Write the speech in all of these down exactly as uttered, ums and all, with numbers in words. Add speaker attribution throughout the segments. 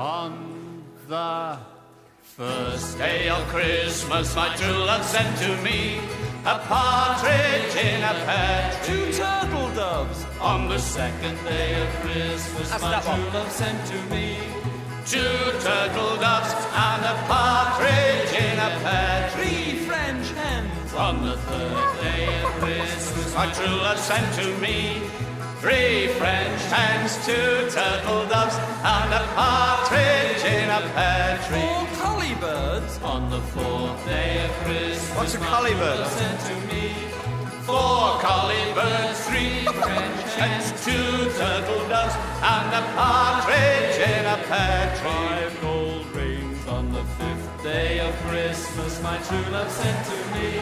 Speaker 1: On the first day of Christmas, my true love sent to me a partridge in a pear tree.
Speaker 2: Two turtle doves.
Speaker 1: On the second day of Christmas,
Speaker 2: That's
Speaker 1: my
Speaker 2: that
Speaker 1: true
Speaker 2: one.
Speaker 1: love sent to me two turtle doves and a partridge in a pear tree.
Speaker 2: Three French hens.
Speaker 1: On the third day of Christmas, my true love sent to me three French hens, two turtle doves, and a partridge in a pear tree.
Speaker 2: Four collie birds.
Speaker 1: On the fourth day of Christmas,
Speaker 2: What's a
Speaker 1: my
Speaker 2: collie
Speaker 1: true
Speaker 2: bird?
Speaker 1: love sent to me four collie birds, three French hens, two turtle doves, and a partridge in a pear tree. Five gold rings on the fifth day of Christmas, my true love sent to me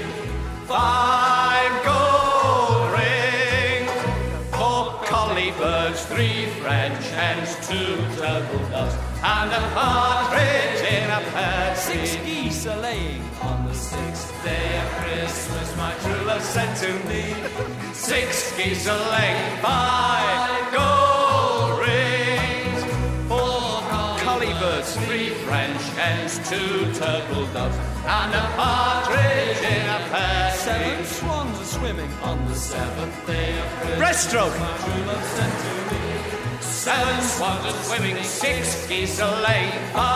Speaker 1: five gold rings, four collie birds, three French hens, two turtle doves, and a partridge in a pear tree.
Speaker 2: Six geese a laying.
Speaker 1: On the sixth day of Christmas, my true love sent to me six geese a laying, five gold rings, four collie birds, three French hens, two turtle doves, and a partridge in a pear tree.
Speaker 2: Seven swans are swimming.
Speaker 1: On the seventh day of Christmas,
Speaker 2: Breaststroke.
Speaker 1: my true love sent to me seven swans are swimming, six geese a laying,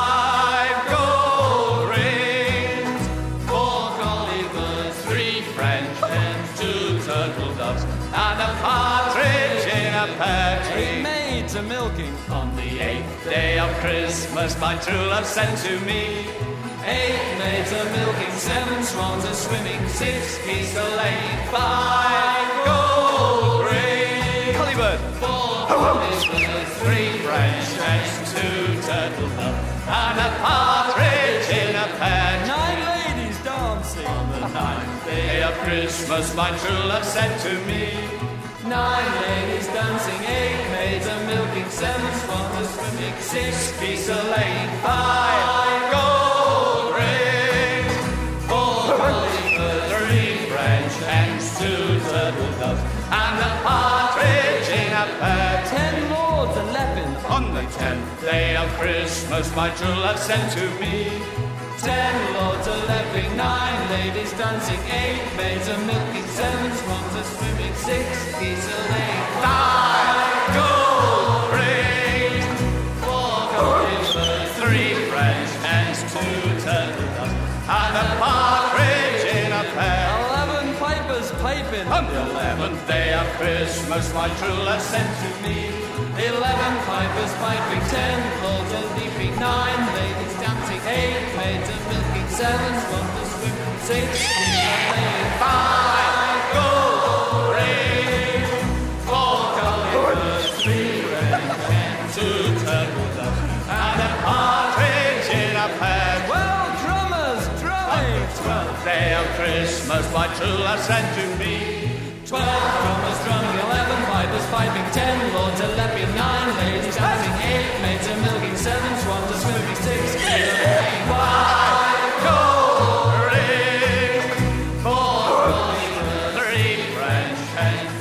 Speaker 1: five gold rings, four collie birds, three French hens, two turtle doves, and a partridge in a pear tree.
Speaker 2: Eight maids are milking.
Speaker 1: On the eighth day of Christmas, my true love sent to me eight maids are milking, seven swans are swimming, six geese are laying, five gold rings,
Speaker 2: Collie bird.
Speaker 1: four collie birds, three French hens, two turtle doves, and a partridge in a pear tree.
Speaker 2: Nine ladies dancing.
Speaker 1: On the ninth day of Christmas, my true love sent to me nine ladies dancing, eight maids are milking, seven swans are swimming, six geese are laying, five gold rings, four collie birds, three French hens, two turtle doves, and a partridge in a pear tree.
Speaker 2: Ten lords are lepping.
Speaker 1: On the tenth day of Christmas, my true love sent to me ten lords are leaping, nine ladies dancing, eight maids are milking, seven swans are swimming, six geese are laying, five gold rings, four collie birds, three French hens, two turtle doves, and a partridge in a pear.
Speaker 2: Eleven pipers piping.
Speaker 1: On the eleventh day of Christmas, my true love sent to me eleven pipers piping, ten lords are leaping, nine ladies dancing, eight maids are milking, seven swans are swimming, six geese are laying, five gold rings, four collie birds, three French hens, two turtle doves, and a partridge in a pear.
Speaker 2: Well, drummers drumming.
Speaker 1: Twelfth day of Christmas, my true love sent to me twelve drummers drumming, eleven pipers piping, ten lords are leaping, nine ladies dancing, eight maids are milking, seven swans are swimming, six geese are laying, five gold rings, four collie birds, three French hens,